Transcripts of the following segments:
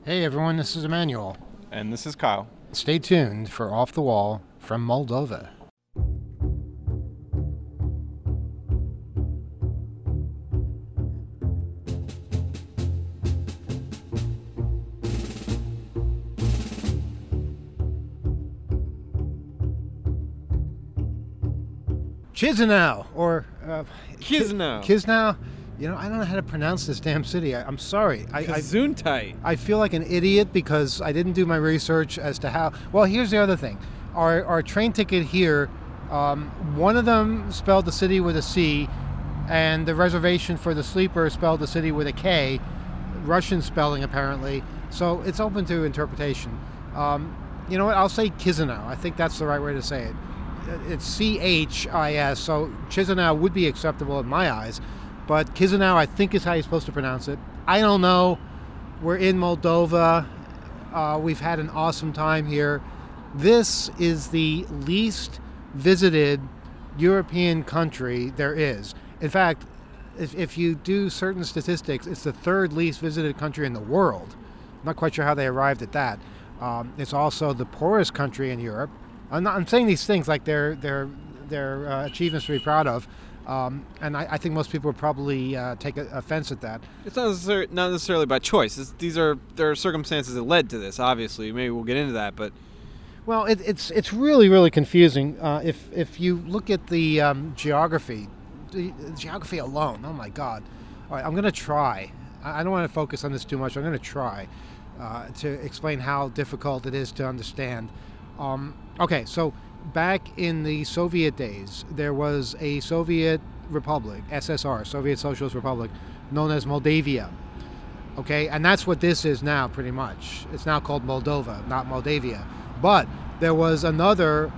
Hey everyone, this is Emmanuel. And this is Kyle. Stay tuned for Off the Wall from Moldova. Chisinau, or Chisinau. Chisinau. You know, I don't know how to pronounce this damn city. I'm sorry. Gesundheit. I feel like an idiot because I didn't do my research as to how. Well, here's the other thing. Our train ticket here, one of them spelled the city with a C, and the reservation for the sleeper spelled the city with a K, Russian spelling apparently. So it's open to interpretation. You know what? I'll say Chisinau. I think that's the right way to say it. It's C-H-I-S, so Chisinau would be acceptable in my eyes. But Chisinau, I think, is how you're supposed to pronounce it. I don't know. We're in Moldova. We've had an awesome time here. This is the least visited European country there is. In fact, if you do certain statistics, it's the third least visited country in the world. I'm not quite sure how they arrived at that. It's also the poorest country in Europe. I'm saying these things like they're achievements to be proud of. And I think most people would probably take offense at that. It's not necessarily by choice. There are circumstances that led to this. Obviously, maybe we'll get into that. But well, it's really, really confusing if you look at the geography alone. Oh my God! All right, I'm going to try. I don't want to focus on this too much. I'm going to try to explain how difficult it is to understand. Okay, so back in the Soviet days, there was a Soviet republic, SSR, Soviet Socialist Republic, known as Moldavia. Okay, and that's what this is now, pretty much. It's now called Moldova, not Moldavia. But there was another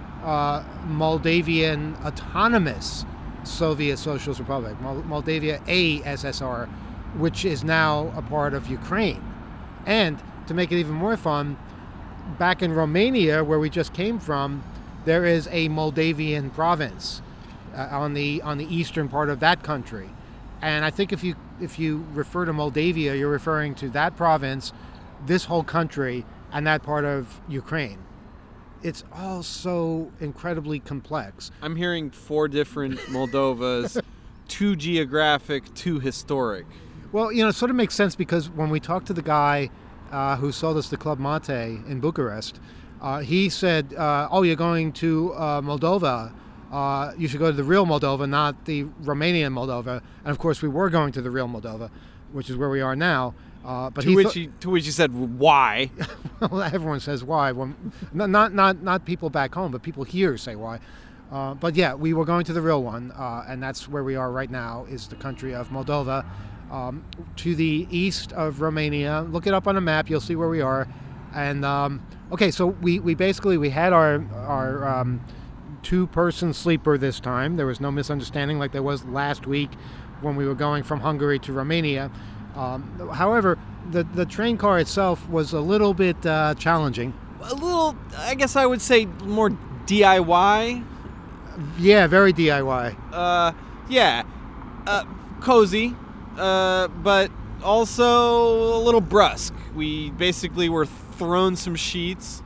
Moldavian autonomous Soviet Socialist Republic, Moldavia ASSR, which is now a part of Ukraine. And to make it even more fun, back in Romania, where we just came from, there is a Moldavian province on the eastern part of that country, and I think if you refer to Moldavia, you're referring to that province, this whole country, and that part of Ukraine. It's all so incredibly complex. I'm hearing 4 different Moldovas, 2 geographic, 2 historic. Well, you know, it sort of makes sense because when we talked to the guy who sold us the Club Mate in Bucharest, he said, oh, you're going to Moldova. You should go to the real Moldova, not the Romanian Moldova. And, of course, we were going to the real Moldova, which is where we are now. But to which he said, why? Well, everyone says why. Well, not people back home, but people here say why. But, yeah, we were going to the real one, and that's where we are right now, is the country of Moldova. To the east of Romania. Look it up on a map. You'll see where we are. And okay, so we basically had our 2-person sleeper this time. There was no misunderstanding like there was last week when we were going from Hungary to Romania. However, the train car itself was a little bit challenging. A little, I guess I would say, more DIY. Yeah, very DIY. Yeah, cozy. But also a little brusque. We basically were thrown some sheets.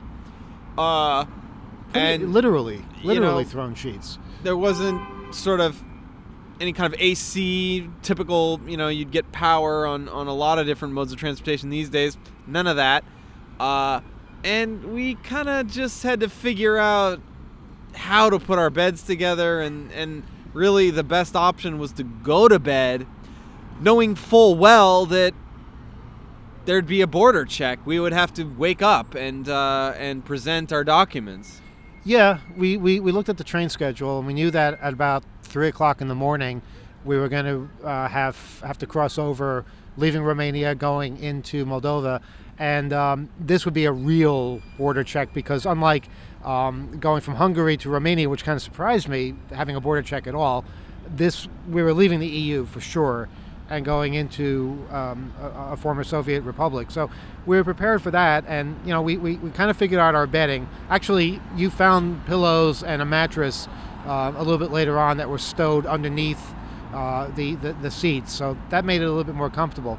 And literally thrown sheets. There wasn't sort of any kind of AC, typical, you'd get power on a lot of different modes of transportation these days. None of that. And we kind of just had to figure out how to put our beds together, and really the best option was to go to bed knowing full well that there'd be a border check. We would have to wake up and present our documents. Yeah, we looked at the train schedule, and we knew that at about 3 o'clock in the morning we were going to have to cross over, leaving Romania, going into Moldova. And this would be a real border check because unlike going from Hungary to Romania, which kind of surprised me, having a border check at all, we were leaving the EU for sure and going into a former Soviet republic. So we were prepared for that, and we kind of figured out our bedding. Actually, you found pillows and a mattress a little bit later on that were stowed underneath the seats, so that made it a little bit more comfortable.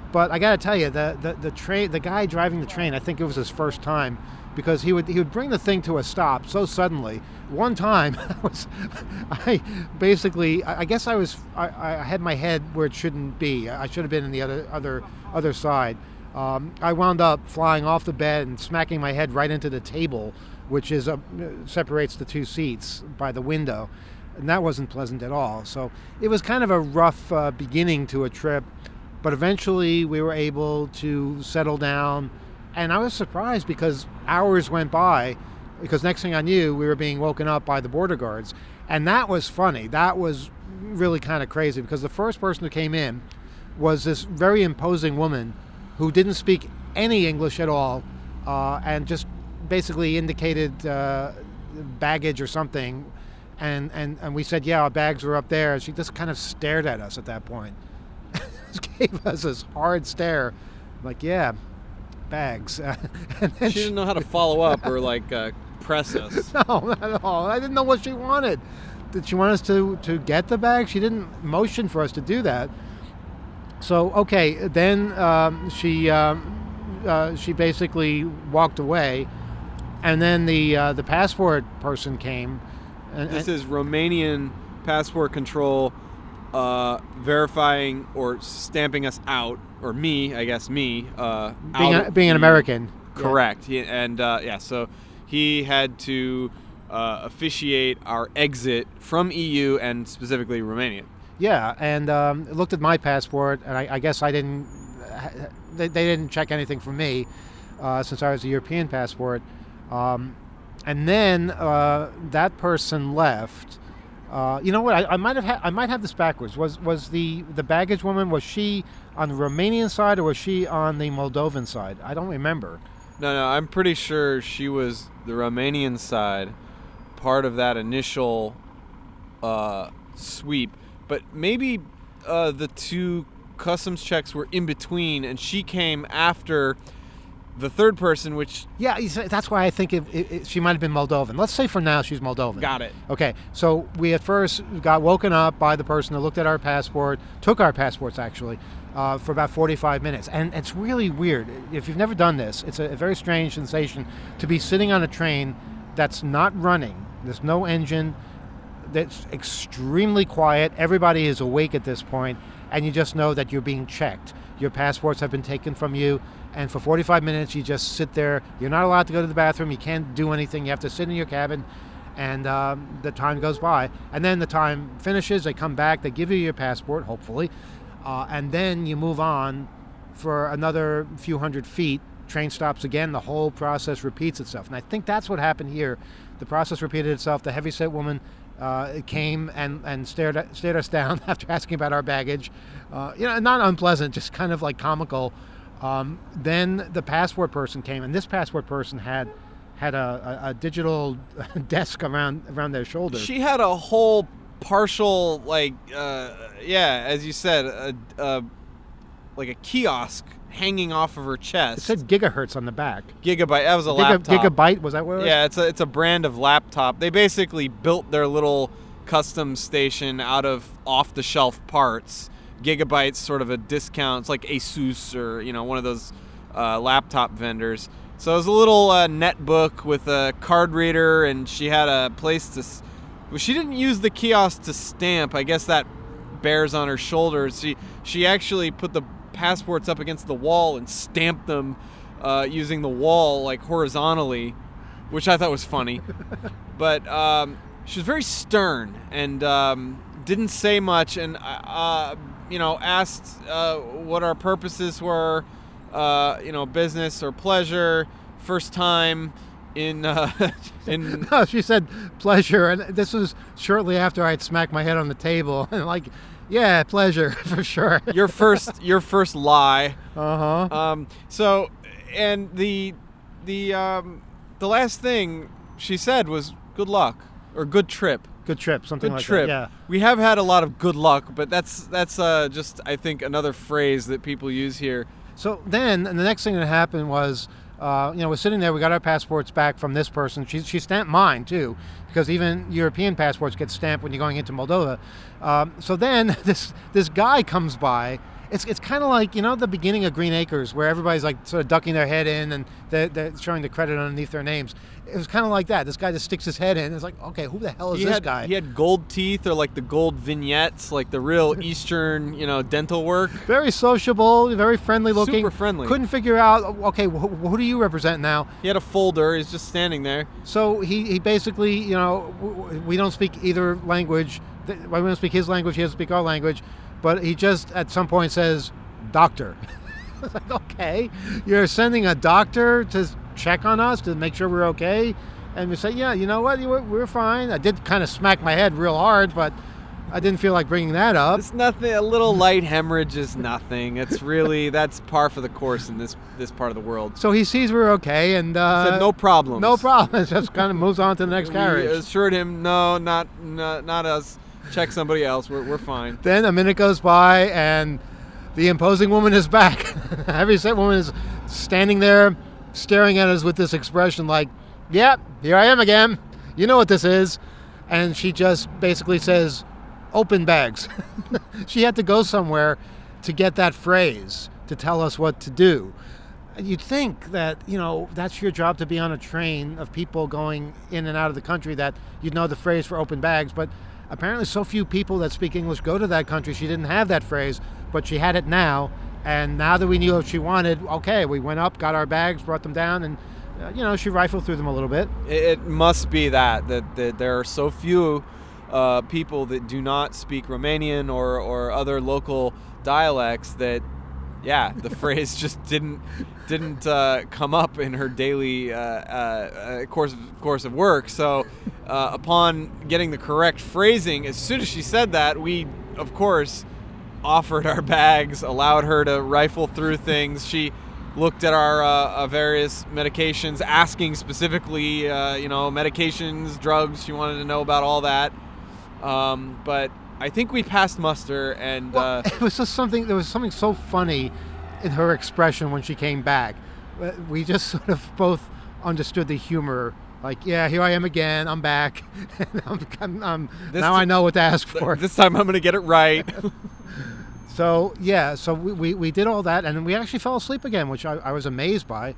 But I got to tell you, the guy driving the train, I think it was his first time, because he would bring the thing to a stop so suddenly. One time, I guess I had my head where it shouldn't be. I should have been in the other side. I wound up flying off the bed and smacking my head right into the table, which separates the two seats by the window, and that wasn't pleasant at all. So it was kind of a rough beginning to a trip, but eventually we were able to settle down, and I was surprised because hours went by, because next thing I knew, we were being woken up by the border guards, and that was funny. That was really kind of crazy, because the first person who came in was this very imposing woman who didn't speak any English at all, and just basically indicated baggage or something, and we said, yeah, our bags were up there. She just kind of stared at us at that point. Just gave us this hard stare, like, yeah, bags. And then She didn't know how to follow up or press us. No, not at all. I didn't know what she wanted. Did she want us to get the bag? She didn't motion for us to do that. So, okay, then she basically walked away, and then the passport person came. This is Romanian passport control verifying or stamping us out, or me, I guess me. Being an American. Correct. Yeah. So he had to officiate our exit from EU and specifically Romania. Yeah, and looked at my passport, and I guess I didn't. They didn't check anything for me, since I was a European passport. And then that person left. You know what? I might have this backwards. Was the baggage woman, was she on the Romanian side or was she on the Moldovan side? I don't remember. No, I'm pretty sure she was the Romanian side, part of that initial sweep. But maybe the two customs checks were in between, and she came after the third person, which... Yeah, that's why I think she might have been Moldovan. Let's say for now she's Moldovan. Got it. Okay, so we at first got woken up by the person that looked at our passport, took our passports actually, for about 45 minutes. And it's really weird. If you've never done this, it's a very strange sensation to be sitting on a train that's not running. There's no engine. That's extremely quiet. Everybody is awake at this point, and you just know that you're being checked. Your passports have been taken from you, and for 45 minutes you just sit there. You're not allowed to go to the bathroom. You can't do anything. You have to sit in your cabin, and the time goes by. And then the time finishes. They come back. They give you your passport, hopefully, and then you move on for another few hundred feet. Train stops again. The whole process repeats itself. And I think that's what happened here. The process repeated itself. The heavyset woman came and stared us down after asking about our baggage. Not unpleasant, just kind of like comical. Then the passport person came, and this passport person had a digital desk around their shoulder. She had a whole partial, as you said, like a kiosk hanging off of her chest. It said gigahertz on the back. Gigabyte. That was a laptop. Gigabyte, was that what it was? Yeah, it's a brand of laptop. They basically built their little custom station out of off-the-shelf parts. Gigabyte's sort of a discount. It's like Asus or one of those laptop vendors. So it was a little netbook with a card reader, and she had a place to. Well, she didn't use the kiosk to stamp. I guess that bears on her shoulders. She actually put the passports up against the wall and stamped them using the wall horizontally, which I thought was funny. But she was very stern and didn't say much, and asked what our purposes were, business or pleasure, first time in No, she said pleasure, and this was shortly after I'd smacked my head on the table, and yeah, pleasure for sure. your first lie. So, and the last thing she said was good luck or good trip. Good trip, something good like trip. that. Yeah. We have had a lot of good luck, but that's just, I think, another phrase that people use here. So then, and the next thing that happened was, we're sitting there. We got our passports back from this person. She stamped mine too, because even European passports get stamped when you're going into Moldova. So then this guy comes by, It's kind of like, the beginning of Green Acres, where everybody's like sort of ducking their head in, and they're showing the credit underneath their names. It was kind of like that. This guy just sticks his head in. It's like, okay, who the hell is this guy? He had gold teeth, or like the gold vignettes, like the real Eastern, dental work. Very sociable, very friendly looking. Super friendly. Couldn't figure out, okay, who do you represent now? He had a folder. He's just standing there. So he basically, we don't speak either language. We don't speak his language. He doesn't speak our language. But he just at some point says, "Doctor." I was like, okay, you're sending a doctor to check on us to make sure we're okay? And we say, yeah, you know what, we're fine. I did kind of smack my head real hard, but I didn't feel like bringing that up. It's nothing. A little light hemorrhage is nothing. It's really, that's par for the course in this part of the world. So he sees we're okay, and said no problems. No problem. Just kind of moves on to the next carriage. We assured him, no, not us. Check somebody else. We're fine. Then a minute goes by, and the imposing woman is back. The heavyset woman is standing there, staring at us with this expression like, "Yep, here I am again. You know what this is." And she just basically says, "Open bags." She had to go somewhere to get that phrase to tell us what to do. You'd think that, that's your job, to be on a train of people going in and out of the country, that you'd know the phrase for open bags, but apparently so few people that speak English go to that country, she didn't have that phrase, but she had it now. And now that we knew what she wanted, okay, we went up, got our bags, brought them down, and she rifled through them a little bit. It must be that there are so few people that do not speak Romanian or other local dialects that, yeah, the phrase just didn't come up in her daily course of work. So upon getting the correct phrasing, as soon as she said that, we, of course, offered our bags, allowed her to rifle through things. She looked at our various medications, asking specifically, medications, drugs. She wanted to know about all that. But I think we passed muster, and it was just something. There was something so funny in her expression when she came back. We just sort of both understood the humor. Like, yeah, here I am again. I'm back. Now I know what to ask for. This time I'm going to get it right. So we did all that, and then we actually fell asleep again, which I was amazed by.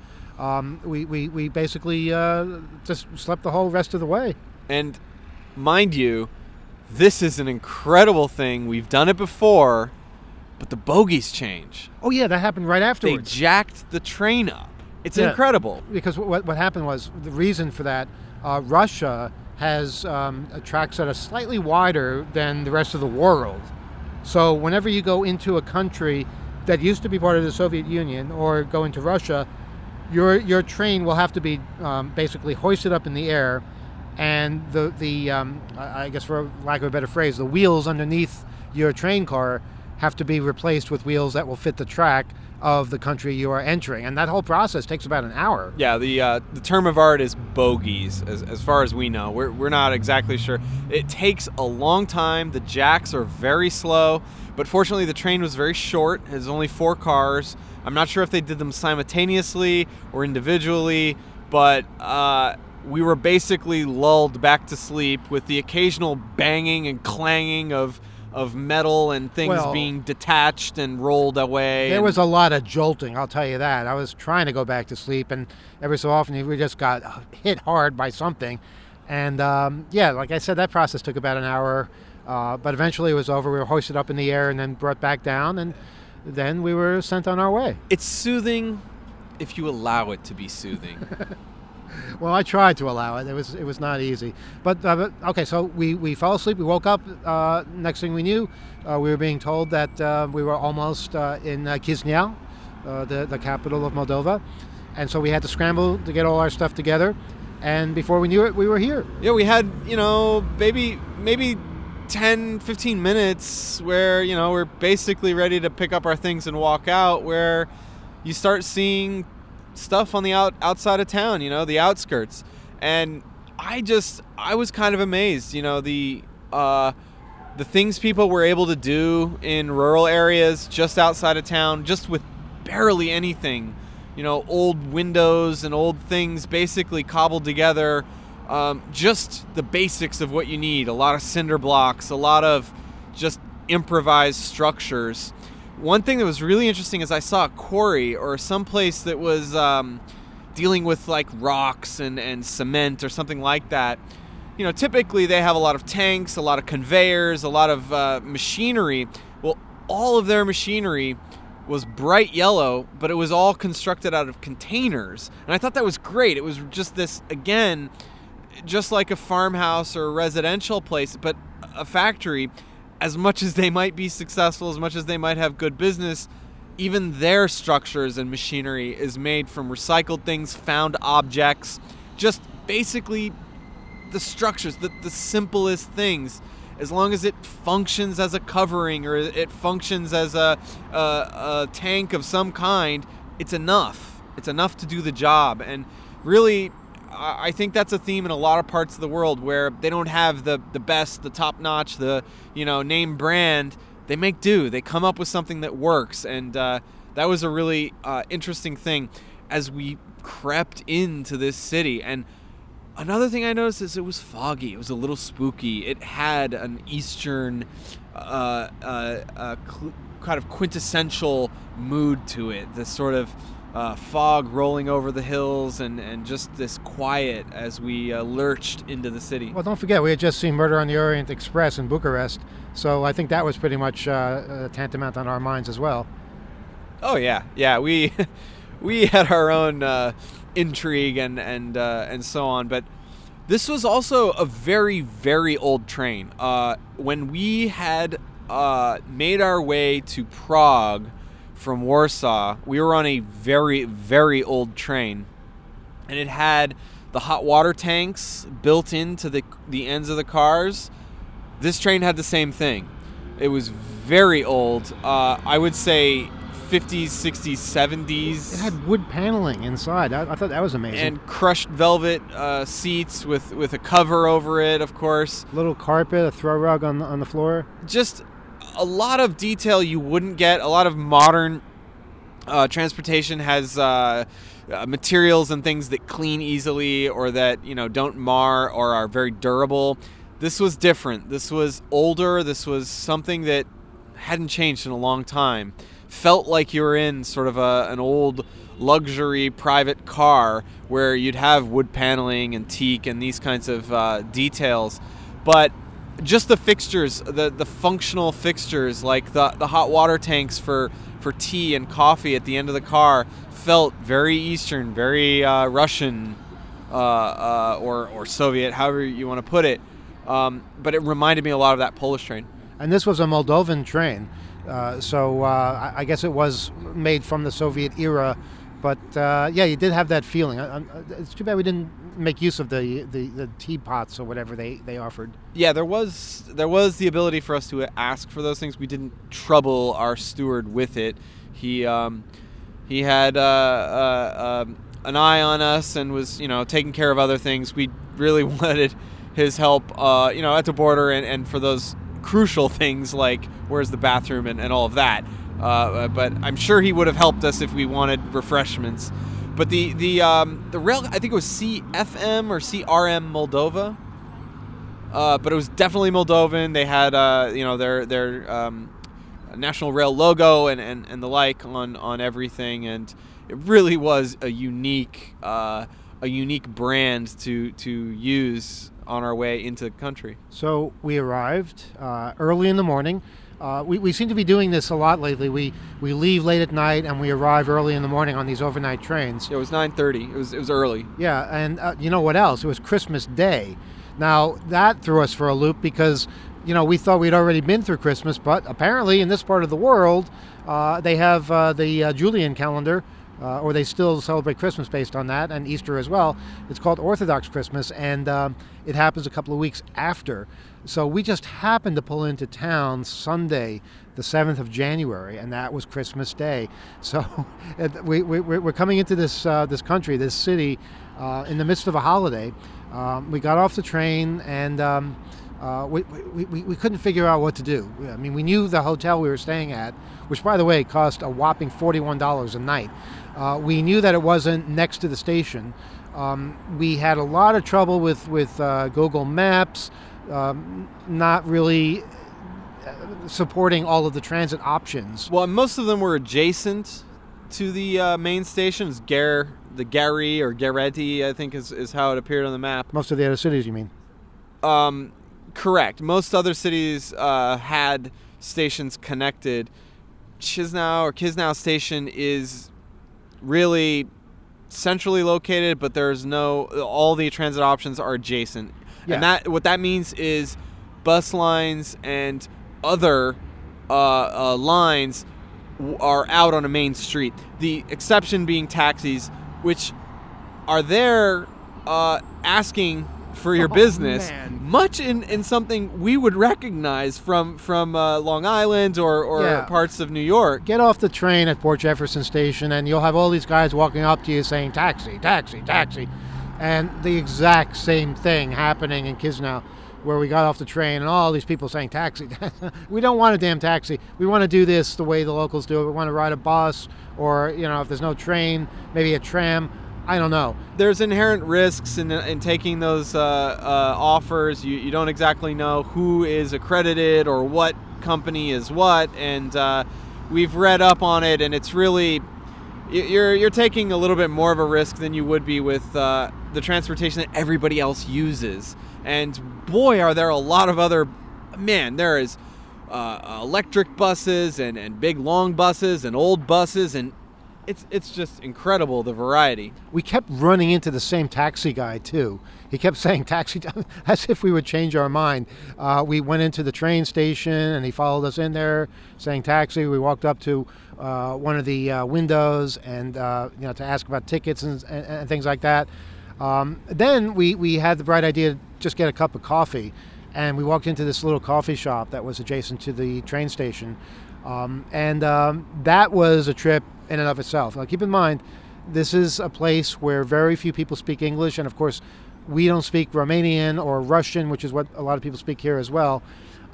We basically just slept the whole rest of the way. And mind you, this is an incredible thing. We've done it before, but the bogies change. Oh yeah, that happened right afterwards. They jacked the train up. It's incredible. Because what happened was, the reason for that, Russia has tracks that are slightly wider than the rest of the world. So whenever you go into a country that used to be part of the Soviet Union or go into Russia, your train will have to be basically hoisted up in the air, and I guess for lack of a better phrase, the wheels underneath your train car have to be replaced with wheels that will fit the track of the country you are entering, and that whole process takes about an hour. Yeah, the term of art is bogies, as far as we know. We're not exactly sure. It takes a long time. The jacks are very slow, but fortunately the train was very short. It has only 4 cars. I'm not sure if they did them simultaneously or individually, but we were basically lulled back to sleep with the occasional banging and clanging of metal and things being detached and rolled away. There was a lot of jolting, I'll tell you that. I was trying to go back to sleep, and every so often we just got hit hard by something. And like I said, that process took about an hour, but eventually it was over. We were hoisted up in the air and then brought back down, and then we were sent on our way. It's soothing if you allow it to be soothing. Well, I tried to allow it. It was not easy. But okay, so we fell asleep. We woke up. Next thing we knew, we were being told that we were almost in Chisinau, the capital of Moldova. And so we had to scramble to get all our stuff together. And before we knew it, we were here. Yeah, we had, maybe 10, 15 minutes where, we're basically ready to pick up our things and walk out, where you start seeing stuff on the outside of town, the outskirts. And I was kind of amazed, the things people were able to do in rural areas just outside of town, just with barely anything, old windows and old things basically cobbled together, just the basics of what you need, a lot of cinder blocks, a lot of just improvised structures. one thing that was really interesting is I saw a quarry or some place that was dealing with like rocks and cement or something like that. You know, typically they have a lot of tanks, a lot of conveyors, a lot of machinery. Well, all of their machinery was bright yellow, but it was all constructed out of containers. And I thought that was great. It was just this, again, just like a farmhouse or a residential place, but a factory. As much as they might be successful, as much as they might have good business, even their structures and machinery is made from recycled things, found objects, just basically the structures, the simplest things. As long as it functions as a covering or it functions as a tank of some kind, it's enough. It's enough to do the job. And really, I think that's a theme in a lot of parts of the world where they don't have the best, the top-notch, the name brand. They make do. They come up with something that works. And that was a really interesting thing as we crept into this city. And another thing I noticed is it was foggy. It was a little spooky. It had an Eastern kind of quintessential mood to it. This sort of fog rolling over the hills and just this quiet as we lurched into the city. Well, don't forget, we had just seen Murder on the Orient Express in Bucharest, so I think that was pretty much tantamount on our minds as well. Oh yeah. We we had our own intrigue and so on, but this was also a very, very old train. When we had made our way to Prague from Warsaw, we were on a very, very old train, and it had the hot water tanks built into the ends of the cars. This train had the same thing. It was very old. I would say 50s, 60s, 70s. It had wood paneling inside. I thought that was amazing. And crushed velvet seats with a cover over it, of course. Little carpet, a throw rug on the floor. Just a lot of detail you wouldn't get. A lot of modern transportation has materials and things that clean easily or that don't mar or are very durable. This was different. This was older. This was something that hadn't changed in a long time. Felt like you were in sort of an old luxury private car where you'd have wood paneling and teak and these kinds of details. But just the fixtures, the functional fixtures, like the hot water tanks for tea and coffee at the end of the car, felt very Eastern, very Russian or Soviet, however you want to put it. But it reminded me a lot of that Polish train. And this was a Moldovan train. So I guess it was made from the Soviet era, but yeah, you did have that feeling. It's too bad we didn't make use of the teapots or whatever they offered. Yeah, there was the ability for us to ask for those things. We didn't trouble our steward with it. He had an eye on us and was taking care of other things. We really wanted his help at the border and for those crucial things like where's the bathroom and all of that. But I'm sure he would have helped us if we wanted refreshments. But the rail, I think it was CFM or CRM Moldova. But it was definitely Moldovan. They had their national rail logo and the like on everything, and it really was a unique brand to use on our way into the country. So we arrived early in the morning. We seem to be doing this a lot lately. We leave late at night and we arrive early in the morning on these overnight trains. Yeah, it was 9:30. It was early. Yeah, and you know what else? It was Christmas Day. Now that threw us for a loop because we thought we'd already been through Christmas, but apparently in this part of the world they have the Julian calendar. Or they still celebrate Christmas based on that, and Easter as well. It's called Orthodox Christmas, and it happens a couple of weeks after. So we just happened to pull into town Sunday, the 7th of January, and that was Christmas Day. So we're coming into this country, this city, in the midst of a holiday. We got off the train, and we couldn't figure out what to do. I mean, we knew the hotel we were staying at, which, by the way, cost a whopping $41 a night. We knew that it wasn't next to the station. We had a lot of trouble with Google Maps, not really supporting all of the transit options. Well, most of them were adjacent to the main stations. The Gary or Garetti, I think is how it appeared on the map. Most of the other cities, you mean? Correct. Most other cities had stations connected. Chisinau Station is really centrally located, but all the transit options are adjacent. Yeah. And what that means is bus lines and other lines are out on a main street. The exception being taxis, which are there asking for your business, man. much in something we would recognize from Long Island or parts of New York. Get off the train at Port Jefferson Station and you'll have all these guys walking up to you saying taxi, taxi, taxi. And the exact same thing happening in Chisinau, where we got off the train and all these people saying taxi. We don't want a damn taxi. We want to do this the way the locals do it. We want to ride a bus, or if there's no train, maybe a tram. I don't know. There's inherent risks in taking those offers. You don't exactly know who is accredited or what company is what, and we've read up on it, and it's really you're taking a little bit more of a risk than you would be with the transportation that everybody else uses. And boy, are there a lot of other. Man, there is electric buses and big long buses and old buses, and it's just incredible, the variety. We kept running into the same taxi guy too. He kept saying taxi, as if we would change our mind. We went into the train station and he followed us in there saying taxi. We walked up to one of the windows and to ask about tickets and things like that. Then we had the bright idea to just get a cup of coffee, and we walked into this little coffee shop that was adjacent to the train station. That was a trip in and of itself. Now, keep in mind, this is a place where very few people speak English, and of course, we don't speak Romanian or Russian, which is what a lot of people speak here as well.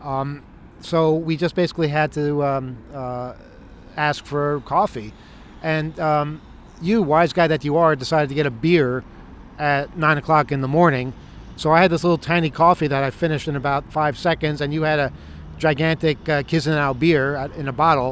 So we just basically had to ask for coffee. And you, wise guy that you are, decided to get a beer at 9 o'clock in the morning. So I had this little tiny coffee that I finished in about 5 seconds, and you had a gigantic Chisinau beer in a bottle.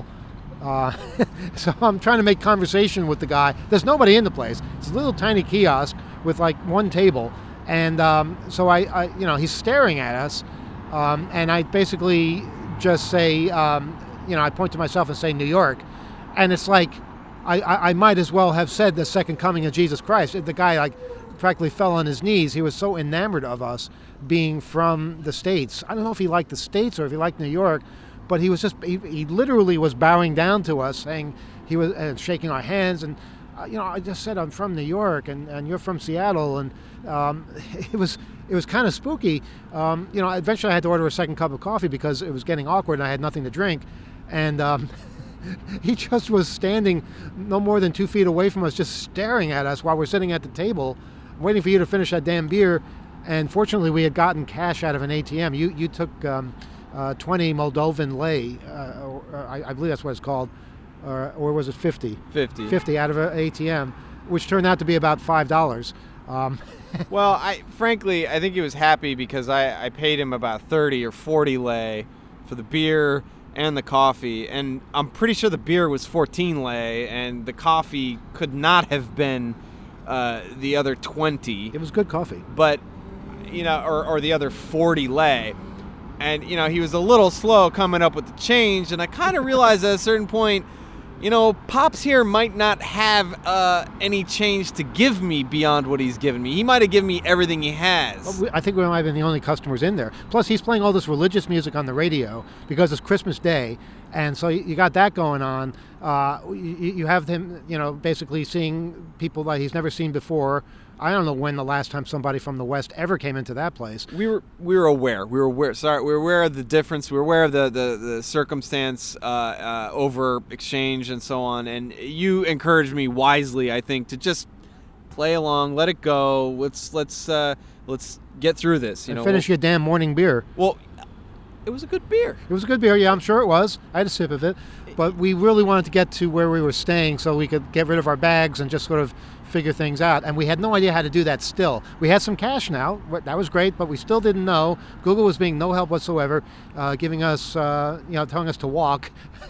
So I'm trying to make conversation with the guy. There's nobody in the place. It's a little tiny kiosk with like one table, and so I he's staring at us, and I basically just say, I point to myself and say New York, and it's like I might as well have said the second coming of Jesus Christ. The guy practically fell on his knees. He was so enamored of us being from the States. I don't know if he liked the States or if he liked New York, but he was he literally was bowing down to us, saying he was and shaking our hands, and I just said I'm from New York and you're from Seattle, and it was kind of spooky. Eventually I had to order a second cup of coffee because it was getting awkward and I had nothing to drink, and he just was standing no more than 2 feet away from us, just staring at us while we're sitting at the table, waiting for you to finish that damn beer. And fortunately, we had gotten cash out of an ATM. You took 20 Moldovan lei, I believe that's what it's called, or was it 50? 50. 50 out of an ATM, which turned out to be about $5. Well, I think he was happy because I paid him about 30 or 40 lei for the beer and the coffee, and I'm pretty sure the beer was 14 lei, and the coffee could not have been the other 20. It was good coffee. But, or the other 40 lei. And, he was a little slow coming up with the change, and I kind of realized at a certain point, Pops here might not have any change to give me beyond what he's given me. He might have given me everything he has. Well, I think we might have been the only customers in there. Plus, he's playing all this religious music on the radio because it's Christmas Day, and so you got that going on. You have him, basically seeing people that he's never seen before. I don't know when the last time somebody from the West ever came into that place. We were aware. We were aware of the difference. We were aware of the circumstance over exchange and so on. And you encouraged me wisely, I think, to just play along, let it go. Let's get through this. And finish your damn morning beer. Well, it was a good beer. It was a good beer, yeah, I'm sure it was. I had a sip of it. But we really wanted to get to where we were staying so we could get rid of our bags and just sort of figure things out. And we had no idea how to do that still. We had some cash now. That was great, but we still didn't know. Google was being no help whatsoever, giving us, telling us to walk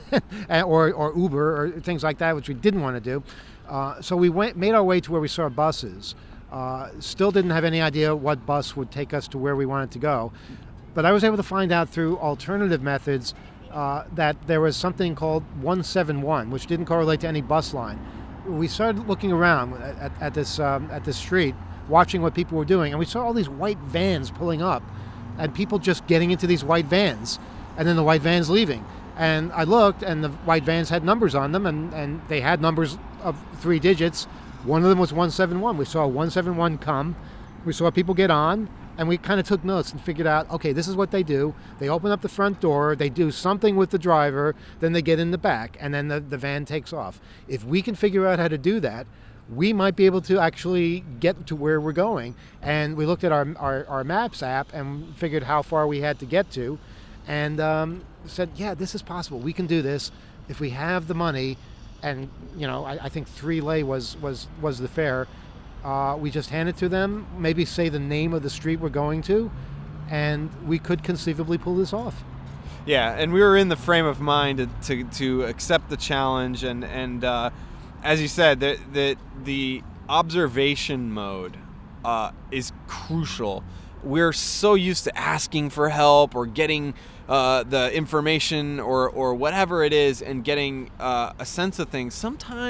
or Uber or things like that, which we didn't want to do. So we made our way to where we saw buses. Still didn't have any idea what bus would take us to where we wanted to go. But I was able to find out through alternative methods that there was something called 171, which didn't correlate to any bus line. We started looking around at this street, watching what people were doing, and we saw all these white vans pulling up, and people just getting into these white vans, and then the white vans leaving. And I looked, and the white vans had numbers on them, and they had numbers of 3 digits. One of them was 171. We saw 171 come. We saw people get on. And we kind of took notes and figured out, okay, this is what they do. They open up the front door, they do something with the driver, then they get in the back, and then the van takes off. If we can figure out how to do that, we might be able to actually get to where we're going. And we looked at our Maps app and figured how far we had to get to, and said, yeah, this is possible. We can do this if we have the money. And I think 3 lei was the fare. We just hand it to them, maybe say the name of the street we're going to, and we could conceivably pull this off. Yeah, and we were in the frame of mind to accept the challenge, and as you said, the observation mode is crucial. We're so used to asking for help or getting the information or whatever it is and getting a sense of things.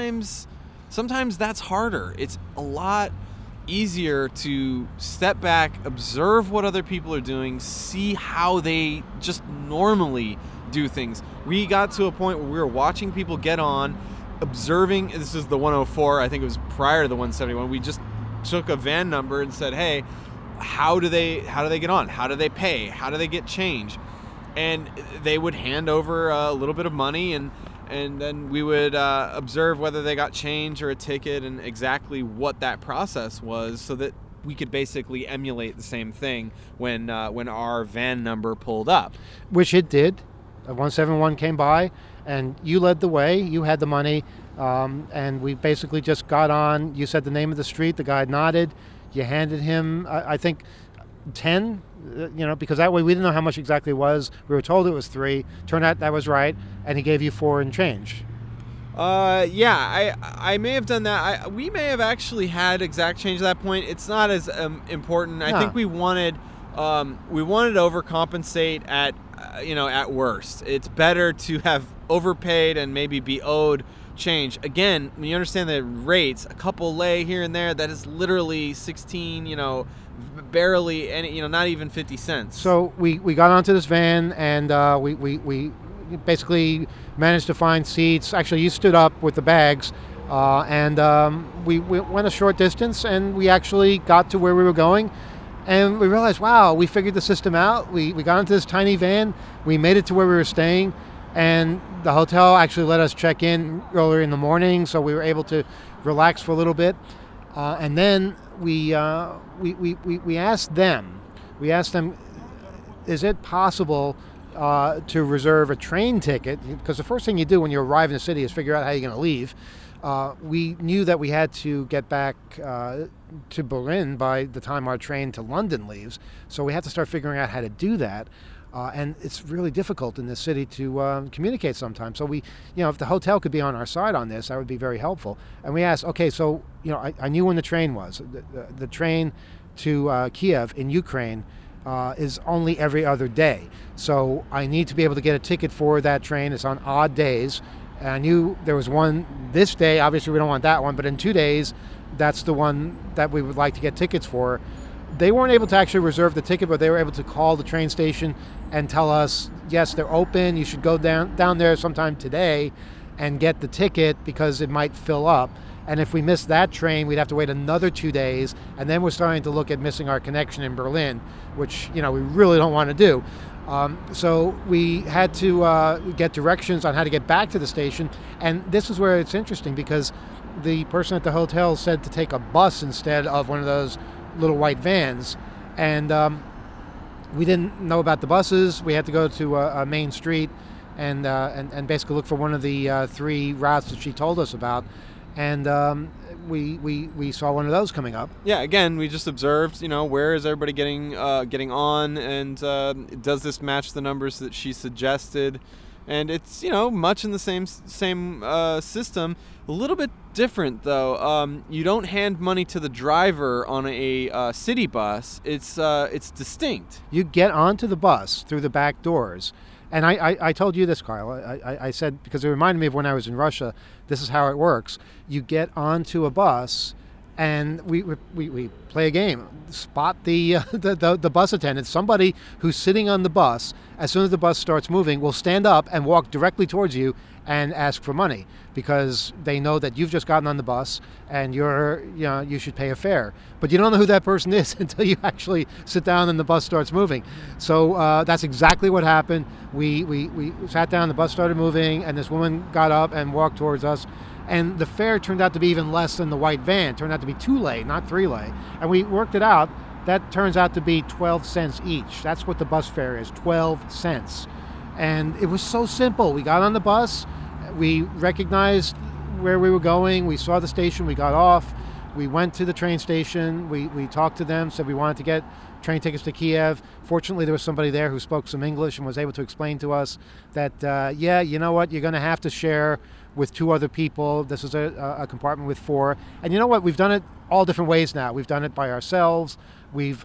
Sometimes that's harder. It's a lot easier to step back, observe what other people are doing, see how they just normally do things. We got to a point where we were watching people get on, observing. This is the 104. I think it was prior to the 171. We just took a van number and said, hey, how do they get on? How do they pay? How do they get change? And they would hand over a little bit of money, and then we would observe whether they got change or a ticket and exactly what that process was, so that we could basically emulate the same thing when our van number pulled up. Which it did. 171 came by, and you led the way. You had the money, and we basically just got on. You said the name of the street. The guy nodded. You handed him, I think, 10, because that way we didn't know how much exactly it was. We were told it was 3. Turned out that was right, and he gave you 4 and change. Yeah, I may have done that. We may have actually had exact change at that point. It's not as important. I think we wanted to overcompensate at worst. It's better to have overpaid and maybe be owed change. Again, when you understand the rates, a couple lei here and there, that is literally 16, barely any, not even 50 cents. So we got onto this van, and we basically managed to find seats. Actually, you stood up with the bags, and we went a short distance, and we actually got to where we were going. And we realized, wow, we figured the system out. We got into this tiny van. We made it to where we were staying. And the hotel actually let us check in earlier in the morning, so we were able to relax for a little bit. And then we asked them. We asked them, is it possible to reserve a train ticket? Because the first thing you do when you arrive in the city is figure out how you're going to leave. We knew that we had to get back to Berlin by the time our train to London leaves, so we had to start figuring out how to do that. And it's really difficult in this city to communicate sometimes. So we, if the hotel could be on our side on this, that would be very helpful. And we asked, okay, so, I knew when the train was. The train to Kiev in Ukraine is only every other day. So I need to be able to get a ticket for that train. It's on odd days. And I knew there was one this day. Obviously, we don't want that one. But in 2 days, that's the one that we would like to get tickets for. They weren't able to actually reserve the ticket, but they were able to call the train station and tell us, yes, they're open. You should go down there sometime today and get the ticket because it might fill up. And if we miss that train, we'd have to wait another 2 days. And then we're starting to look at missing our connection in Berlin, which, we really don't want to do. So we had to get directions on how to get back to the station. And this is where it's interesting because the person at the hotel said to take a bus instead of one of those little white vans. And we didn't know about the buses. We had to go to a main street and basically look for one of the 3 routes that she told us about. And we saw one of those coming up. Yeah, again, we just observed, where is everybody getting on, and does this match the numbers that she suggested? And it's, much in the same system. A little bit different, though. You don't hand money to the driver on a city bus. It's distinct. You get onto the bus through the back doors. And I told you this, Kyle. I said, because it reminded me of when I was in Russia, this is how it works. You get onto a bus, and we play a game. Spot the bus attendant. Somebody who's sitting on the bus, as soon as the bus starts moving, will stand up and walk directly towards you and ask for money, because they know that you've just gotten on the bus and you should pay a fare. But you don't know who that person is until you actually sit down and the bus starts moving. So that's exactly what happened. We sat down, the bus started moving, and this woman got up and walked towards us. And the fare turned out to be even less than the white van. It turned out to be 2-lay, not 3-lay. And we worked it out. That turns out to be 12 cents each. That's what the bus fare is, 12 cents. And it was so simple. We got on the bus. We recognized where we were going. We saw the station. We got off. We went to the train station. We talked to them, said we wanted to get train tickets to Kiev. Fortunately, there was somebody there who spoke some English and was able to explain to us that, you know what, you're going to have to share with 2 other people. This is a compartment with 4. And you know what? We've done it all different ways now. We've done it by ourselves. We've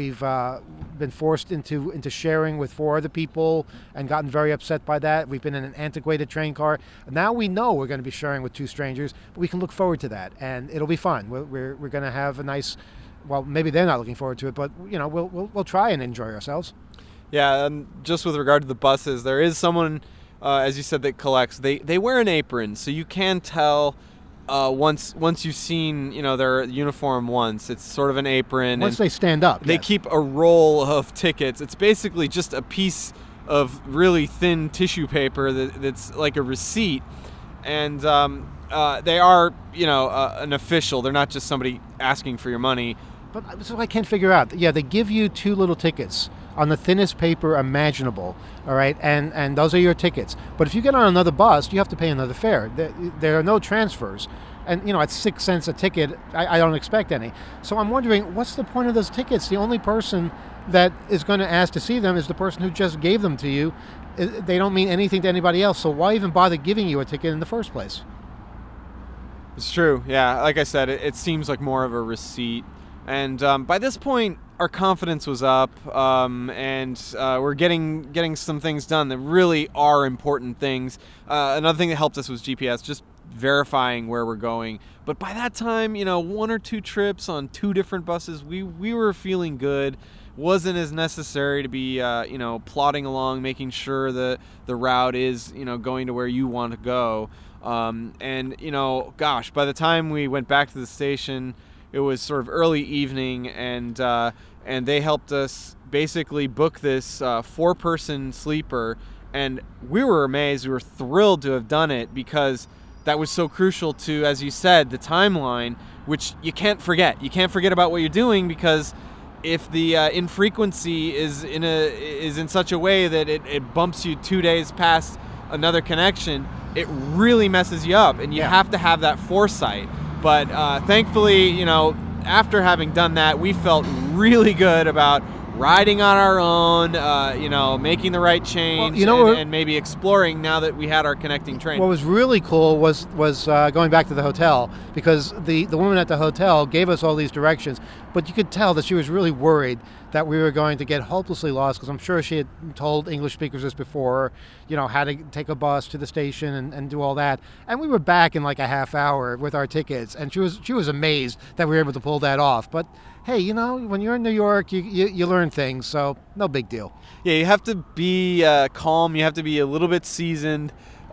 been forced into sharing with 4 other people and gotten very upset by that. We've been in an antiquated train car. Now we know we're going to be sharing with 2 strangers, but we can look forward to that, and it'll be fun. We're going to have a nice. Well, maybe they're not looking forward to it, but we'll try and enjoy ourselves. Yeah, and just with regard to the buses, there is someone, as you said, that collects. They wear an apron, so you can tell. Once you've seen their uniform once, it's sort of an apron. Once they stand up, they yes. keep a roll of tickets. It's basically just a piece of really thin tissue paper that's like a receipt, and they are an official. They're not just somebody asking for your money. But so I can't figure out. Yeah, they give you 2 little tickets on the thinnest paper imaginable, all right? And those are your tickets. But if you get on another bus, you have to pay another fare. There are no transfers. And, at 6 cents a ticket, I don't expect any. So I'm wondering, what's the point of those tickets? The only person that is going to ask to see them is the person who just gave them to you. They don't mean anything to anybody else, so why even bother giving you a ticket in the first place? It's true, yeah. Like I said, it seems like more of a receipt. And by this point, our confidence was up, and we're getting some things done that really are important things. Another thing that helped us was GPS, just verifying where we're going. But by that time, 1 or 2 trips on 2 different buses, we were feeling good. Wasn't as necessary to be, plodding along, making sure that the route is, going to where you want to go. And by the time we went back to the station, it was sort of early evening, and they helped us basically book this 4-person sleeper, and we were amazed. We were thrilled to have done it because that was so crucial to, as you said, the timeline, which you can't forget. You can't forget about what you're doing, because if the infrequency is in such a way that it bumps you 2 days past another connection, it really messes you up, and you have to have that foresight. But thankfully, after having done that, we felt really good about riding on our own, making the right change, and maybe exploring now that we had our connecting train. What was really cool was going back to the hotel, because the woman at the hotel gave us all these directions, but you could tell that she was really worried that we were going to get hopelessly lost, because I'm sure she had told English speakers this before, how to take a bus to the station and do all that. And we were back in like a half hour with our tickets, and she was amazed that we were able to pull that off. But hey, when you're in New York, you learn things, so no big deal. Yeah, you have to be calm. You have to be a little bit seasoned,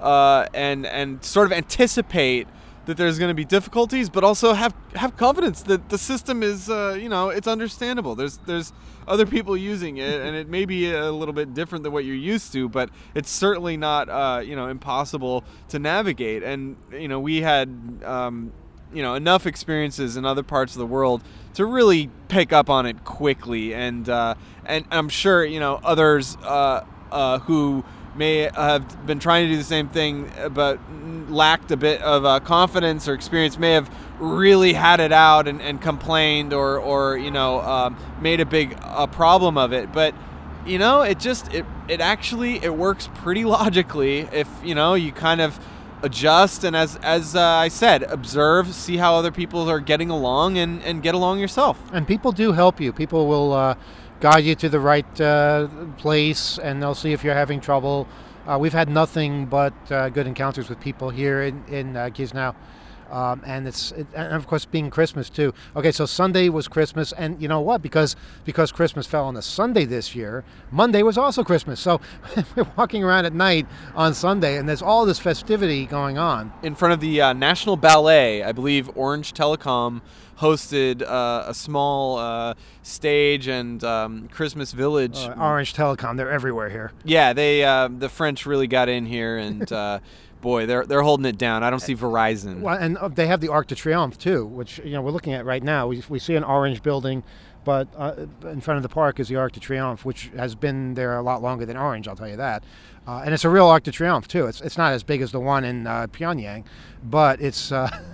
and sort of anticipate that there's going to be difficulties, but also have confidence that the system is, it's understandable. There's other people using it, and it may be a little bit different than what you're used to, but it's certainly not, impossible to navigate. And we had enough experiences in other parts of the world to really pick up on it quickly, and I'm sure others who may have been trying to do the same thing but lacked a bit of confidence or experience may have really had it out and complained or made a big problem of it. But it actually works pretty logically if you kind of adjust and as I said, observe, see how other people are getting along and get along yourself. And people do help you. People will guide you to the right place, and they'll see if you're having trouble. We've had nothing but good encounters with people here in Chisinau. And and of course being Christmas too. Okay, so Sunday was Christmas, and you know what? Because Christmas fell on a Sunday this year, Monday was also Christmas. So we're walking around at night on Sunday, and there's all this festivity going on. In front of the National Ballet, I believe Orange Telecom hosted a small stage and Christmas village. Orange Telecom, they're everywhere here. Yeah, they the French really got in here and. Boy, they're holding it down. I don't see Verizon. Well, and they have the Arc de Triomphe too, which we're looking at right now. We see an orange building, but in front of the park is the Arc de Triomphe, which has been there a lot longer than Orange. I'll tell you that. And it's a real Arc de Triomphe too. It's not as big as the one in Pyongyang, but it's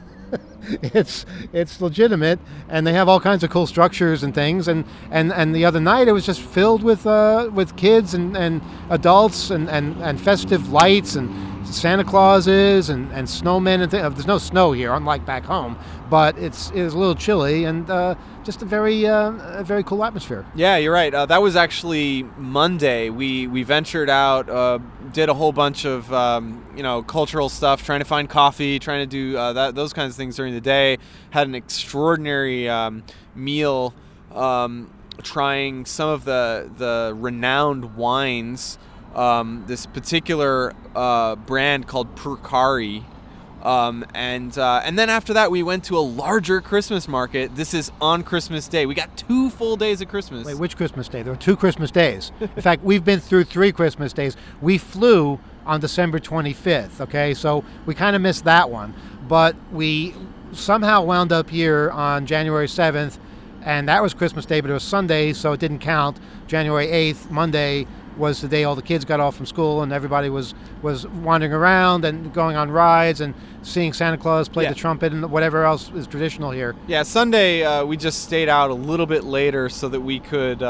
it's legitimate, and they have all kinds of cool structures and things. And the other night it was just filled with kids and adults and festive lights and Santa Clauses and snowmen and things. There's no snow here, unlike back home, but it was a little chilly and just a very cool atmosphere. Yeah, you're right. That was actually Monday. We ventured out, did a whole bunch of cultural stuff, trying to find coffee, trying to do those kinds of things during the day. Had an extraordinary meal, trying some of the renowned wines. This particular brand called Purkari, and then after that we went to a larger Christmas market. This is on Christmas Day. We got 2 full days of Christmas. Wait, which Christmas Day? There were 2 Christmas days. In fact, we've been through 3 Christmas days. We flew on December 25th. Okay, so we kind of missed that one, but we somehow wound up here on January 7th, and that was Christmas Day, but it was Sunday, so it didn't count. January 8th, Monday, was the day all the kids got off from school and everybody was wandering around and going on rides and seeing Santa Claus play the trumpet and whatever else is traditional here. Yeah, Sunday we just stayed out a little bit later so that we could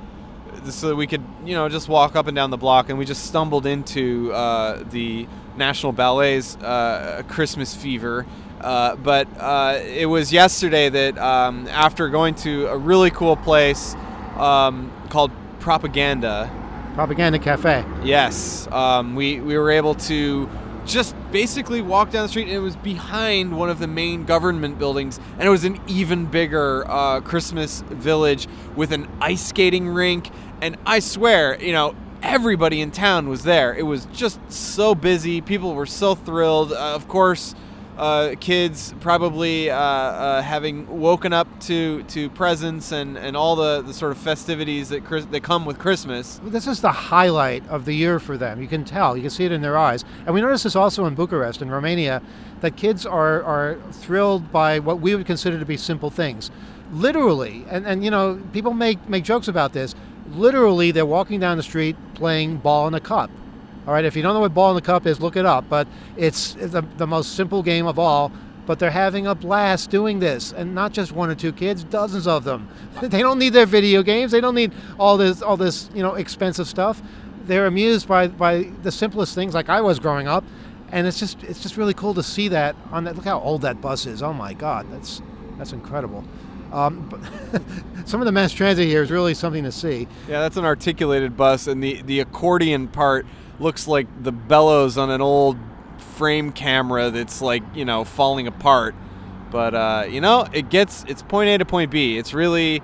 just walk up and down the block, and we just stumbled into the National Ballet's Christmas fever. But it was yesterday that after going to a really cool place called Propaganda Cafe. Yes. We were able to just basically walk down the street, and it was behind one of the main government buildings, and it was an even bigger Christmas village with an ice skating rink, and I swear, everybody in town was there. It was just so busy. People were so thrilled. Of course, kids probably having woken up to presents and all the sort of festivities that come with Christmas. This is the highlight of the year for them. You can tell. You can see it in their eyes. And we notice this also in Bucharest, in Romania, that kids are thrilled by what we would consider to be simple things. Literally, and people make jokes about this. Literally, they're walking down the street playing ball in a cup. All right, if you don't know what ball in the cup is, look it up. But it's the most simple game of all. But they're having a blast doing this, and not just 1 or 2 kids, dozens of them. They don't need their video games. They don't need all this expensive stuff. They're amused by the simplest things, like I was growing up, and it's just really cool to see that on that. Look how old that bus is. Oh my God, that's incredible. But some of the mass transit here is really something to see. Yeah, that's an articulated bus, and the accordion part looks like the bellows on an old frame camera that's falling apart. But it's point A to point B. It's really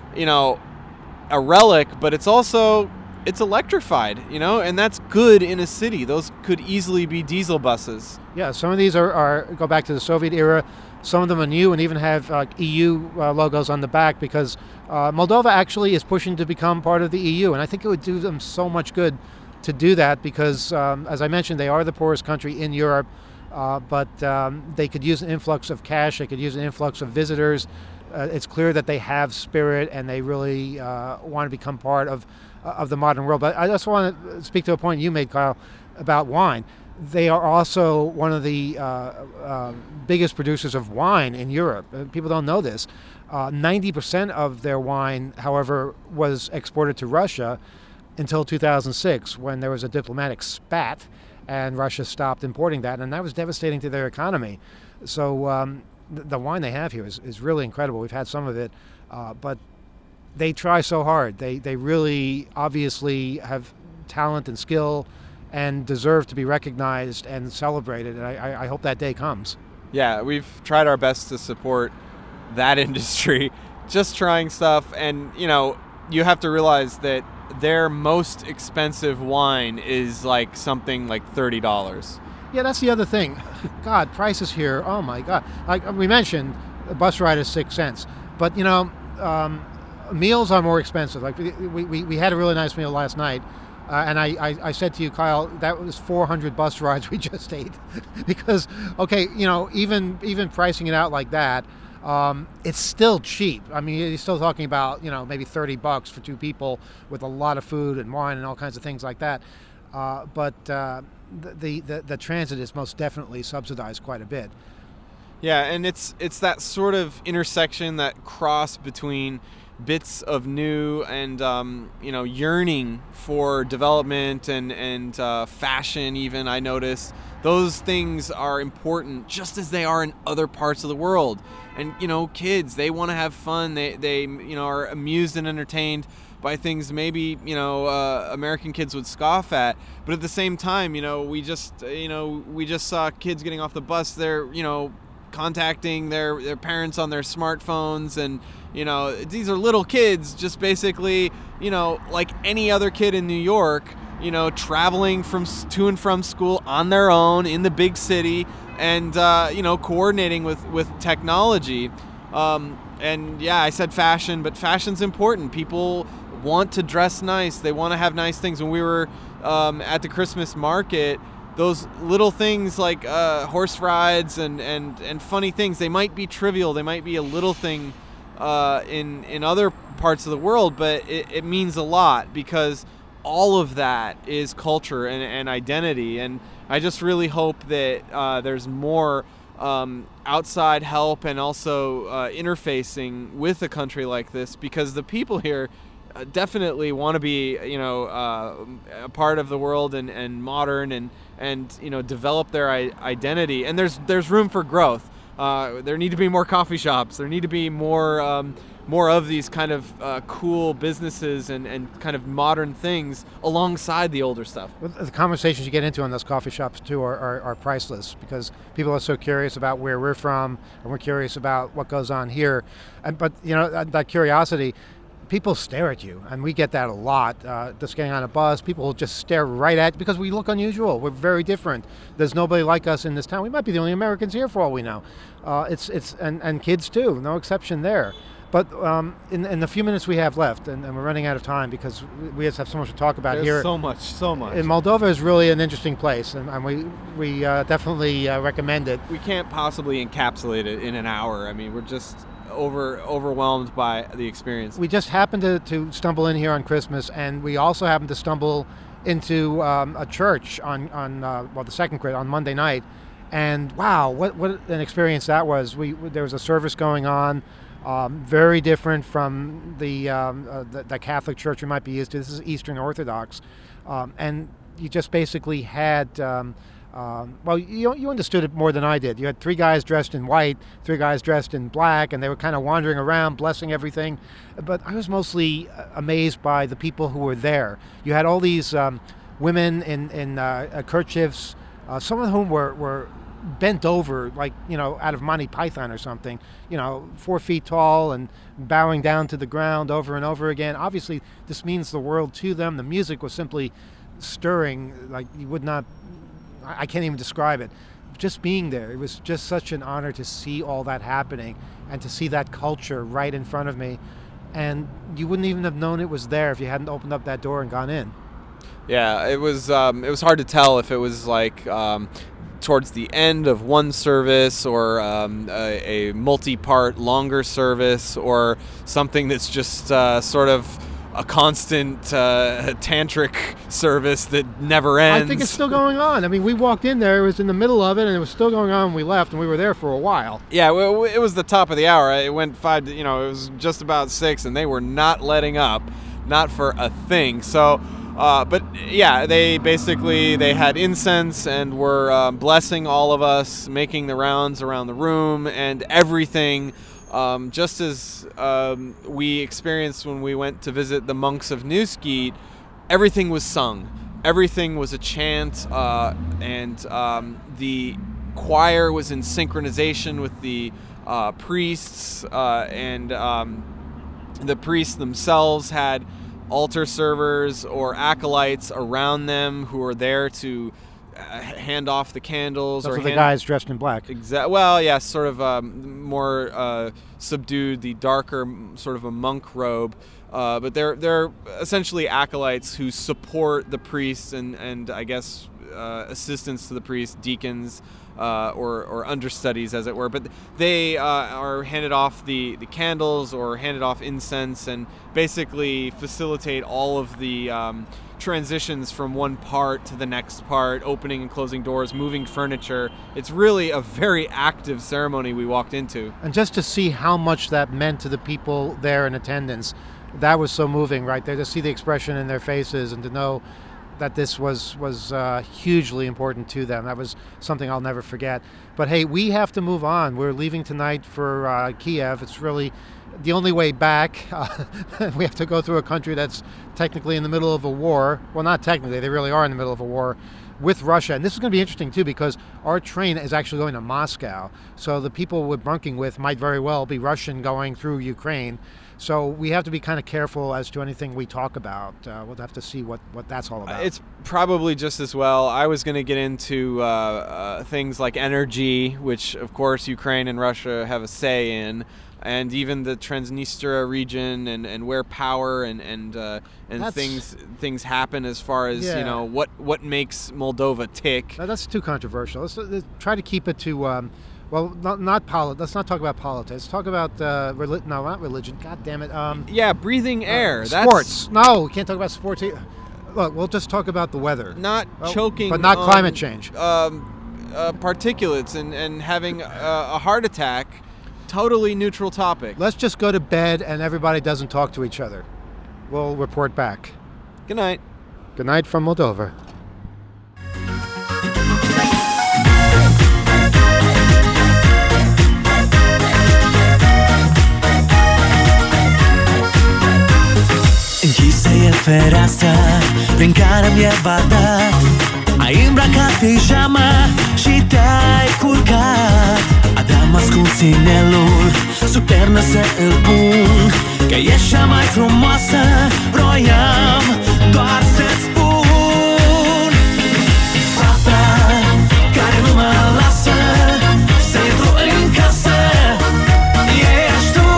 a relic, but it's electrified, and that's good in a city. Those could easily be diesel buses. Yeah, some of these are go back to the Soviet era. Some of them are new and even have EU logos on the back, because Moldova actually is pushing to become part of the EU, and I think it would do them so much good to do that, because as I mentioned, they are the poorest country in Europe. but they could use an influx of cash. They could use an influx of visitors. It's clear that they have spirit and they really want to become part of the modern world. But I just want to speak to a point you made, Kyle, about wine. They are also one of the biggest producers of wine in Europe. People don't know this. 90% of their wine, however, was exported to Russia until 2006, when there was a diplomatic spat and Russia stopped importing that, and that was devastating to their economy. So the wine they have here is really incredible. We've had some of it, but they try so hard. They really obviously have talent and skill and deserve to be recognized and celebrated, and I hope that day comes. Yeah, we've tried our best to support that industry, just trying stuff, and you have to realize that their most expensive wine is like something like $30. Yeah, that's the other thing. God, prices here, oh my God. Like we mentioned, a bus ride is 6 cents, but meals are more expensive. Like we had a really nice meal last night. And I said to you, Kyle, that was 400 bus rides we just ate. Because, okay, even pricing it out like that, it's still cheap. I mean, you're still talking about, maybe $30 for two people with a lot of food and wine and all kinds of things like that. But the transit is most definitely subsidized quite a bit. Yeah, and it's that sort of intersection, that cross between bits of new and yearning for development and fashion. Even I notice those things are important, just as they are in other parts of the world. And kids, they want to have fun. They are amused and entertained by things maybe American kids would scoff at. But at the same time, we just saw kids getting off the bus. They're contacting their parents on their smartphones, and these are little kids, just basically like any other kid in New York, traveling to and from school on their own in the big city, and coordinating with technology. And yeah, I said fashion, but fashion's important. People want to dress nice. They want to have nice things. When we were at the Christmas market, those little things like horse rides and funny things, they might be trivial, they might be a little thing in other parts of the world, but it means a lot, because all of that is culture and identity. And I just really hope that there's more outside help and also interfacing with a country like this, because the people here definitely want to be a part of the world and modern and develop their identity. And there's room for growth. There need to be more coffee shops. There need to be more of these kind of cool businesses and kind of modern things alongside the older stuff. The conversations you get into in those coffee shops too are priceless, because people are so curious about where we're from, and we're curious about what goes on here. But that curiosity, people stare at you, and we get that a lot. Just getting on a bus, people will just stare right at, because we look unusual. We're very different. There's nobody like us in this town. We might be the only Americans here for all we know. And kids too, no exception there. But in the few minutes we have left, and we're running out of time because we just have so much to talk about. There's here. So much. And Moldova is really an interesting place, and we definitely recommend it. We can't possibly encapsulate it in an hour. I mean, we're just overwhelmed by the experience. We just happened to stumble in here on Christmas, and we also happened to stumble into a church on the second Christmas, on Monday night, and wow, what an experience that was. There was a service going on, very different from the Catholic Church we might be used to. This is Eastern Orthodox, and you just basically had. You understood it more than I did. You had three guys dressed in white, three guys dressed in black, and they were kind of wandering around, blessing everything. But I was mostly amazed by the people who were there. You had all these women in kerchiefs, some of whom were bent over, like, out of Monty Python or something, 4 feet tall and bowing down to the ground over and over again. Obviously, this means the world to them. The music was simply stirring, like you would not... I can't even describe it. Just being there, it was just such an honor to see all that happening and to see that culture right in front of me. And you wouldn't even have known it was there if you hadn't opened up that door and gone in. Yeah, it was hard to tell if it was like towards the end of one service, or a multi-part longer service, or something that's just sort of a constant tantric service that never ends. I think it's still going on. I mean, we walked in there, it was in the middle of it, and it was still going on when we left, and we were there for a while. Yeah, well, it was the top of the hour. It went 5 to, it was just about 6, and they were not letting up, not for a thing. So, but yeah, they had incense and were blessing all of us, making the rounds around the room, and everything. Just as we experienced when we went to visit the monks of Newskeet, everything was sung. Everything was a chant, and the choir was in synchronization with the priests, and the priests themselves had altar servers or acolytes around them who were there to hand off the candles. Those are the guys dressed in black. Well, yeah, sort of more subdued, the darker sort of a monk robe. But they're essentially acolytes who support the priests and I guess assistants to the priests, deacons, or understudies, as it were. But they are handed off the candles or handed off incense and basically facilitate all of the transitions from one part to the next part, opening and closing doors, moving furniture. It's really a very active ceremony we walked into. And just to see how much that meant to the people there in attendance, that was so moving right there, to see the expression in their faces and to know that this was hugely important to them. That was something I'll never forget. But hey, we have to move on. We're leaving tonight for Kiev. It's really the only way back. We have to go through a country that's technically in the middle of a war. Well, not technically, they really are in the middle of a war with Russia. And this is going to be interesting too, because our train is actually going to Moscow. So the people we're bunking with might very well be Russian going through Ukraine. So we have to be kind of careful as to anything we talk about. We'll have to see what that's all about. It's probably just as well. I was going to get into things like energy, which of course Ukraine and Russia have a say in, and even the Transnistria region and where power and things happen as far as what makes Moldova tick. That's too controversial. Let's try to keep it to. Well, not let's not talk about politics. Let's talk about no, not religion. God damn it. Yeah, breathing air. Sports. No, we can't talk about sports. Look, we'll just talk about the weather. Not choking, but not climate change. Particulates and having a heart attack. Totally neutral topic. Let's just go to bed and everybody doesn't talk to each other. We'll report back. Good night. Good night from Moldova. Închise e fereastra prin care mi-e badat. Ai îmbrăcat pijama și te-ai culcat. Aveam ascuns inelul sub pernă să îl pun, că ești cea mai frumoasă, vroiam doar să-ți spun. Fata care nu mă lasă să intru în casă, ești tu,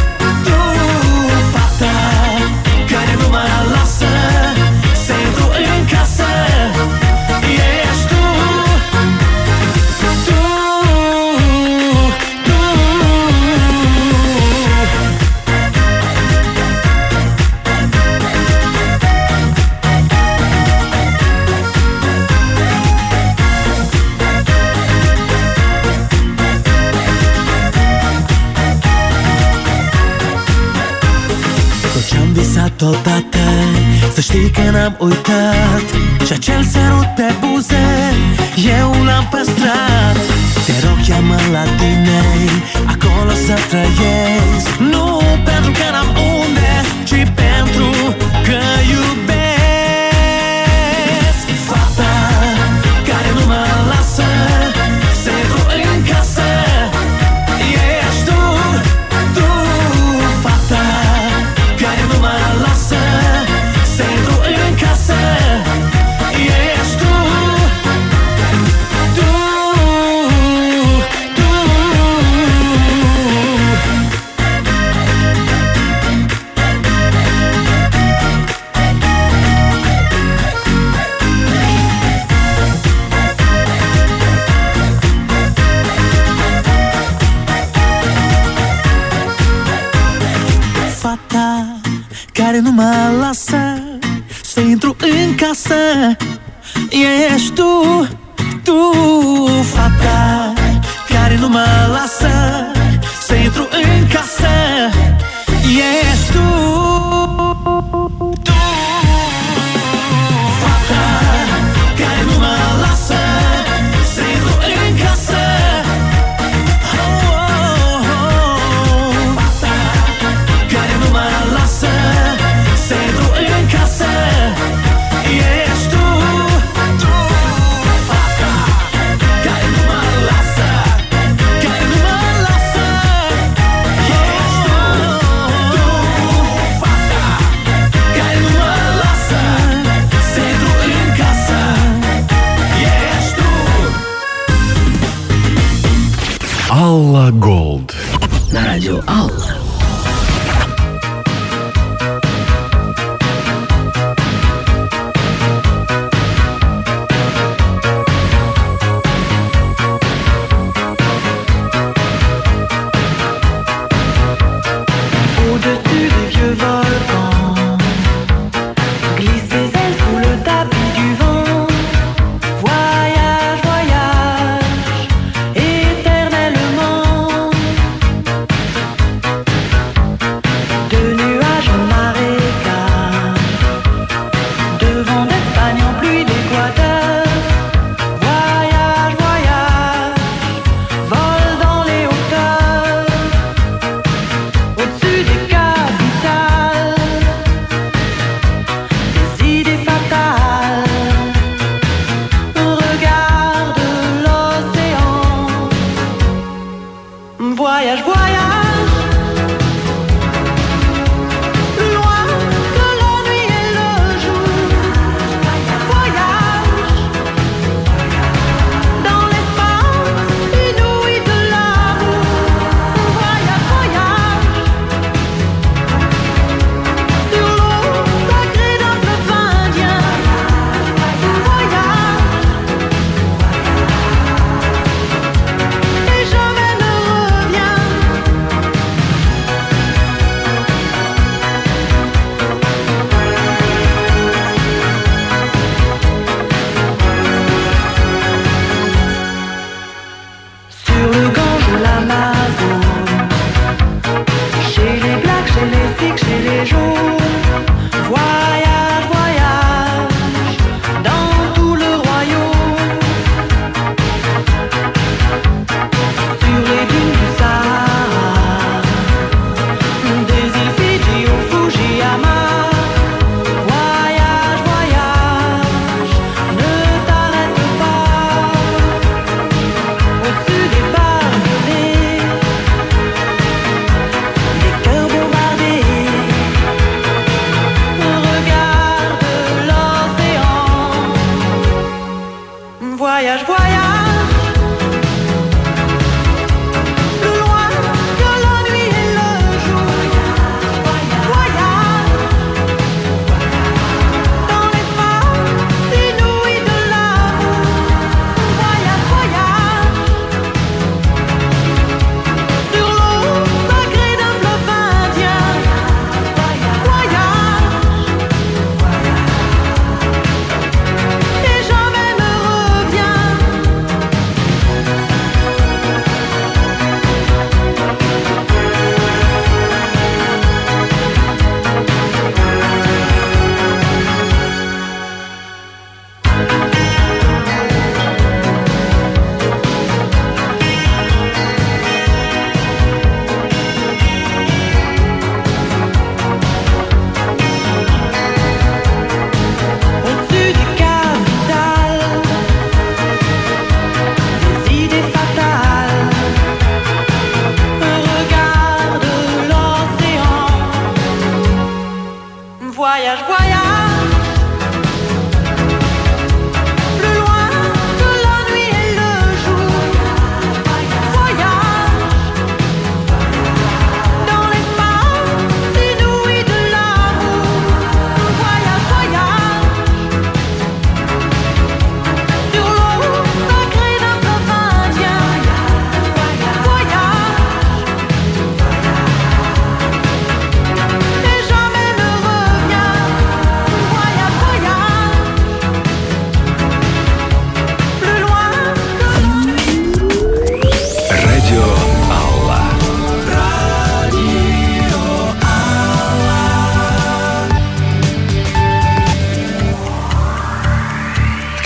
fata care nu mă lasă să intru în casă, ești tu. Odată, să știi că n-am uitat și acel sărut pe buze eu l-am păstrat. Te rog, ia-mă la tine, acolo să trăiesc. Nu pentru că n-am unde, ci pentru că iubesc. Fata care nu mă lasă să intru în casă, ești tu, fata care nu mă lasă să intru în casă, ești tu, fata, cai numa laça, centro em caça. E és tu, fata, cai numa laça, centro em caça. E és tu, fata, cai numa laça, centro em caça. Centro em caça. E és tu, fata, cai numa laça, cai numa laça. E és tu, fata, cai numa laça, centro em caça. E és tu. Алла Голд. На радио Алла.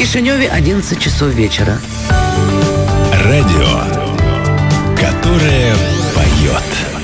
Кишиневе 11 часов вечера. Радио, которое поет.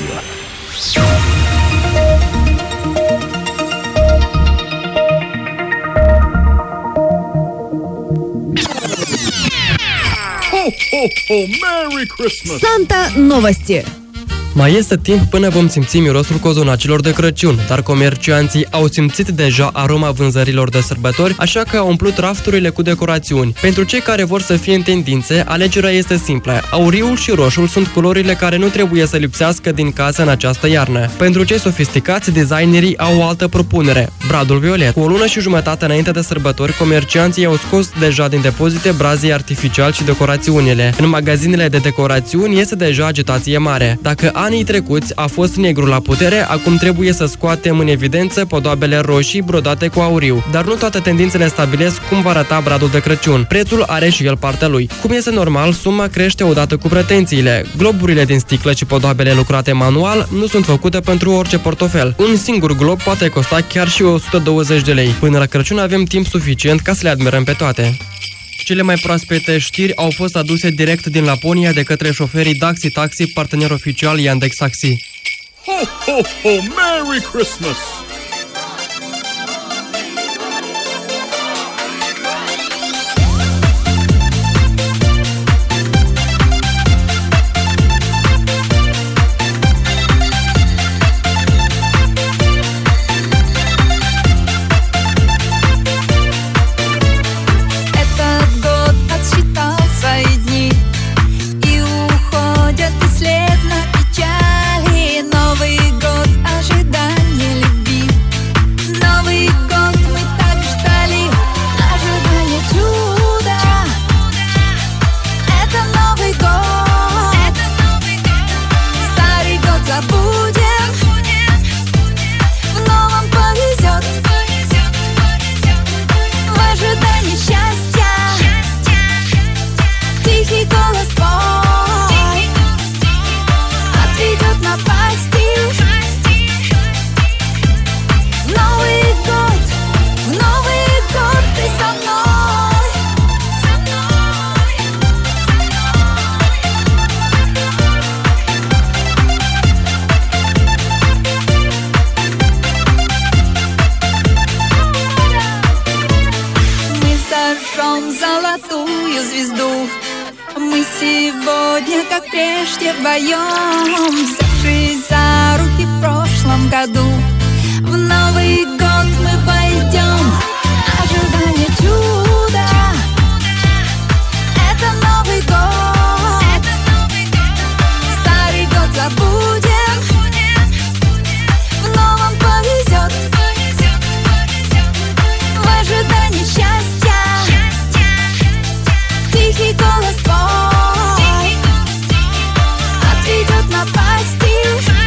Santa новости. Mai este timp până vom simți mirosul cozonacilor de Crăciun, dar comercianții au simțit deja aroma vânzărilor de sărbători, așa că au umplut rafturile cu decorațiuni. Pentru cei care vor să fie în tendințe, alegerea este simplă. Auriul și roșul sunt culorile care nu trebuie să lipsească din casă în această iarnă. Pentru cei sofisticați, designerii au o altă propunere, bradul violet. Cu o lună și jumătate înainte de sărbători, comercianții au scos deja din depozite brazii artificiali și decorațiunile. În magazinele de decorațiuni este deja agitație mare. Dacă anii trecuți a fost negru la putere, acum trebuie să scoatem în evidență podoabele roșii brodate cu auriu. Dar nu toate tendințele stabilesc cum va arăta bradul de Crăciun. Prețul are și el partea lui. Cum este normal, suma crește odată cu pretențiile. Globurile din sticlă și podoabele lucrate manual nu sunt făcute pentru orice portofel. Un singur glob poate costa chiar și 120 de lei. Până la Crăciun avem timp suficient ca să le admirăm pe toate. Cele mai proaspete știri au fost aduse direct din Laponia de către șoferii Daxi Taxi, partener oficial Yandex Taxi. Ho, ho, ho! Merry Christmas! Сегодня, как прежде, вдвоем, взявшись за руки в прошлом году, в Новый год мы пойдем, ожидая чуда. Это Новый год, старый год забудем, в новом повезет, в ожидании счастья, тихий голос твой отведет напасти.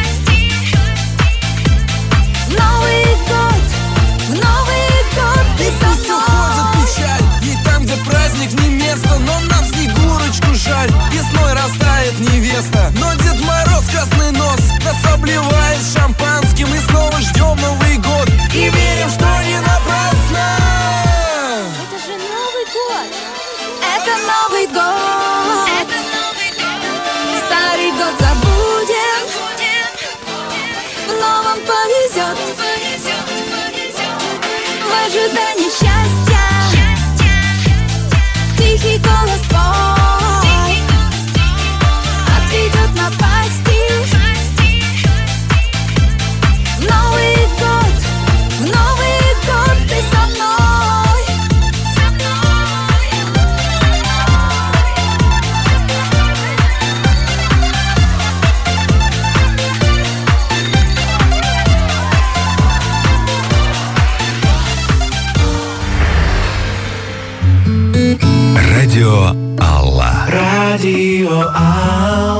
Новый год ты со мной. Уходит печаль, и там, где праздник, не место, но нам Снегурочку жаль. Весной растает невеста, но Дед Мороз красный нос нас обливает шампанским, и снова ждем Новый год и верим, что не напрасно. Это же Новый год. Это Новый год. Старый год забудем, в новом повезет, в ожидании счастья, тихий голос твой отведет напасти. Новый год ты со мной. Радио Алла. Radio Alba.